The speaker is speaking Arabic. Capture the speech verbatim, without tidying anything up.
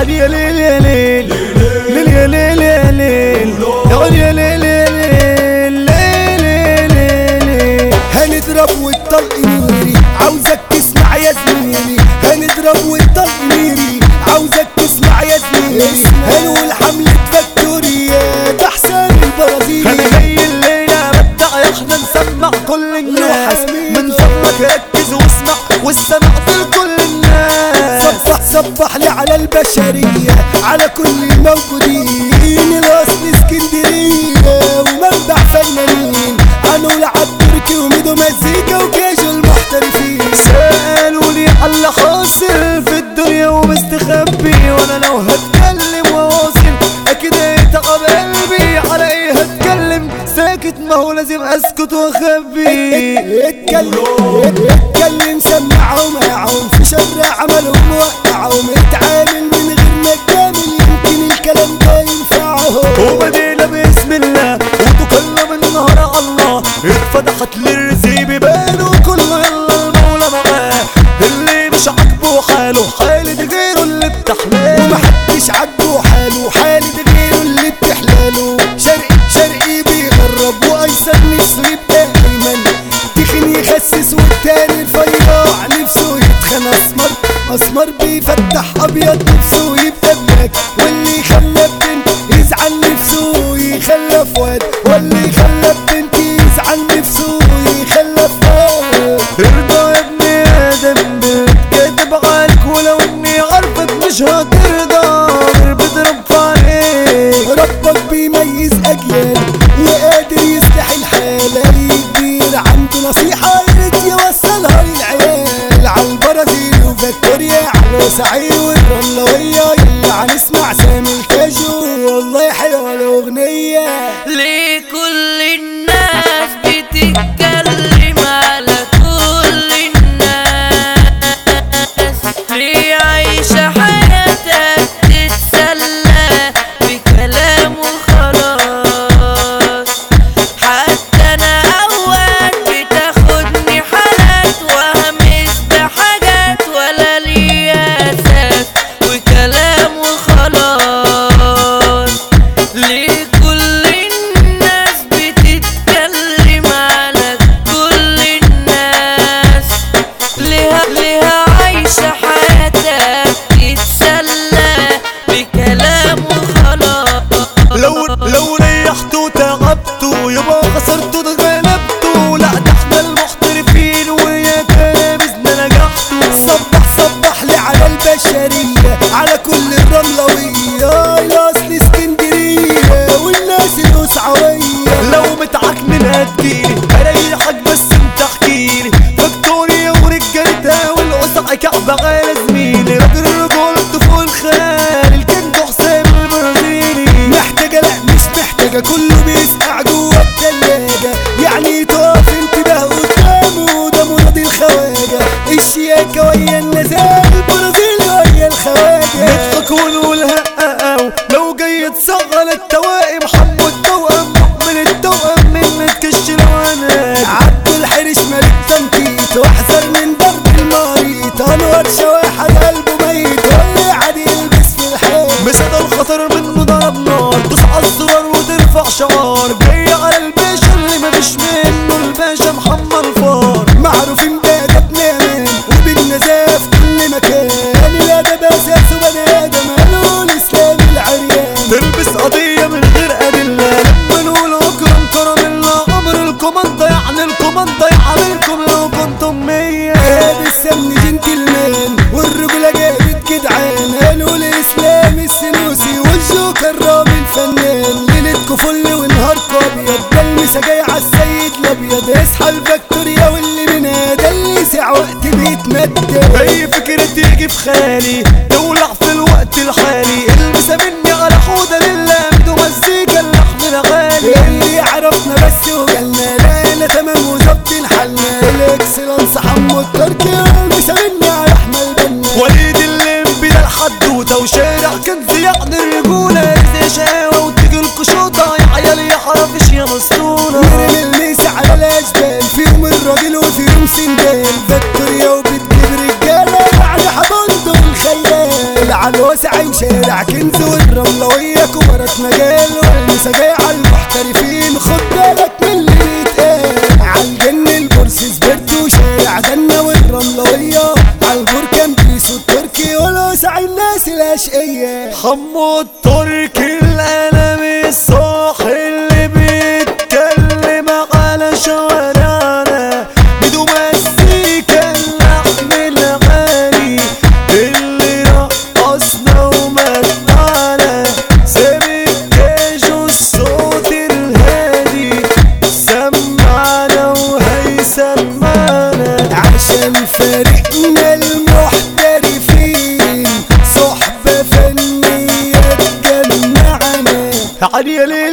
عود يا ليل يا ليل ليل يا ليل يا ليل عود يا ليل يا ليل ليل ليل. هنضرب والطلق نيري عاوزك تسمع يا زميلي، هنضرب والطلق نيري عاوزك تسمع يا زميلي. هنقول حملة فاكتوريات احسن البرازيل. انا جاي الليلة بدع احنا نسمع كل الناس، من فضلك ركز واسمع والسمع لكل الناس. صبح صبح لي على البشرية على كل الموجودين، الاصل اسكندرية ومنبع فنانين. هنقول عالتركي وميدو مزيكا وكاجو المحترفين. سألوا لي على اللي حاصل في الدنيا ومستخبي، وانا لو هتكلم واواصل اكيد هيتعب قلبي. على ايه هتكلم ساكت؟ ما هو لازم اسكت واخبي. اتكلم اتكلم سمعهم معهم في شر عملهم وقعهم. اتعامل من غير ما تجامل يمكن الكلام ده ينفعهم. وبدينا باسم الله وتكلم النهار على الله، اتفتحت للرزق بيبانه كله يلا المولى معاه. اللي مش عاجبه حاله حالة غيره اللي بتحلاله، ومحدش عاجبه حاله حالة غيره اللي بتحلاله. شرقي شرقي بيغرب وايسر نفسه يبقى ايمن، تخن يخسس والتاني رفيع نفسه يتخن اسمر. اسمر بيفتح ابيض نفسه يبقى بلاك، واللي خلى بنت يزعل نفسه يخلف واد، واللي خلى بنت يزعل نفسه يخلف واد. ارضى يا ابن ادم بتكذب عليك، ولو اني عارفك مش هترضى بضرب عليك. ربك بيميز اجيال وقادر يصلح الحال. اي كبير عنده نصيحة ياريت يوصلها للعيال. عالبرازيل وفاكتوريا على سعيد والرملوية يلا هنسمع سامي الكاجو والله حلوة الاغنية. ليه كل الناس بتتكلم على كل الناس؟ ليه عايشة حياتك تتسلى بكلام وخلاص؟ حتى انا اوقات بتاخدني حالات وهمس بحاجات ولا ليا اساس وكلام وخلاص. ليه كل الناس بتتكلم على كل الناس؟ ليها ليها عايشة حياتك تتسلى بكلام وخلاص. لو لو ريحت وتعبت يبقى خسرت واتغلبت، لا ده احنا المحترفين ويا كلامنا نجحت. صبح صبح لي على البشرية على كل الرملوية، الاصل اسكندرية والناس الوسعوية. لو متعكنن هتجيلي اريحك بس انت احكيلي. فاكتوريا ورجالتها والقصع كعبة غالى زميلي. راجل الرجولة الطفول الخيال الكنج حسام البرازيلي. محتاجة لا مش محتاجة كله بيسقع جوا التلاجة، يعني تقف انتباه قدامه ده مرضي الخواجة. الشياكة ويا النزال البرازيل ويا الخواجة. نضحك ونقول هقاو لو جاي تصغل التوائم. حمو التوأم محمل التوأم من متكش الوانات. عبد الحرش ملك تنطيط واحذر من ضرب المريض. انور شواحد قلبه ميت واللي عادي يلبس في الحيط. مسد الخطر منه ضرب نار، دوس على الزرار وترفع شعار. جاي على الباشا اللي مفيش منه الباشا محمد الفار. معروفين بأدبنا مان وبالنزاهة في كل مكان. الأدب أساسه بني آدم قالوا الإسلام العريان. تلبس قضية من غير أدلة لما نقول أكرم كرم الله. أمر الكوماندا يعني الكوماندا يعاملكم لو كنتم مية. هذا السمن جنتلمان والرجولة جابت جدعان. قالوا الإسلام السنوسي والجوكر رامي الفنان. ليلتكوا فل ونهاركوا أبيض، ده المسا جاي عالسيد الأبيض. اصحى الفاكتوريا واللي منها ده اللي ساع وقت بيتمدد. أي فكرة تيجي في خيالي تولع في الوقت الحالي. المسا مني على حودة لله ومزيكا اللحن غالي. اللي عرفنا بس وجالنا لقينا تمام وظبطين حالنا. الاكسلانس حمو التركي والمسا مني على احمد بنا. وليد الليمبي ده الحدوتة وشارع كنز يعني الرجولة. زي شقاوة وتيجي الكشوطة يا عيال يا حرافش يا مسطولة. نرمي الميس على الاشبال فيهم الراجل وفيهم سندال. فاكتوريا وبتجيب رجالة بعد حضنته الخيال. على واسع وشارع كنز والرملوية كبرت مجال والنسا جاي على المحترفين خد بالك من اللي بيتقال عالجن البورس سبرت وشارع جنة والرملوية عالبركان بيسو التركي والواسع الناس الاشقية حمو التركي القلم الصاح اللي بيتكلم على شوارعنا بدون مزيكا اللحن الغالي اللي رقصنا ومتعنا سامي الكاجو الصوت الهادي سمعنا وهيسمعنا عشان فريقنا المحترفين صحبة فنية تجمعنا علي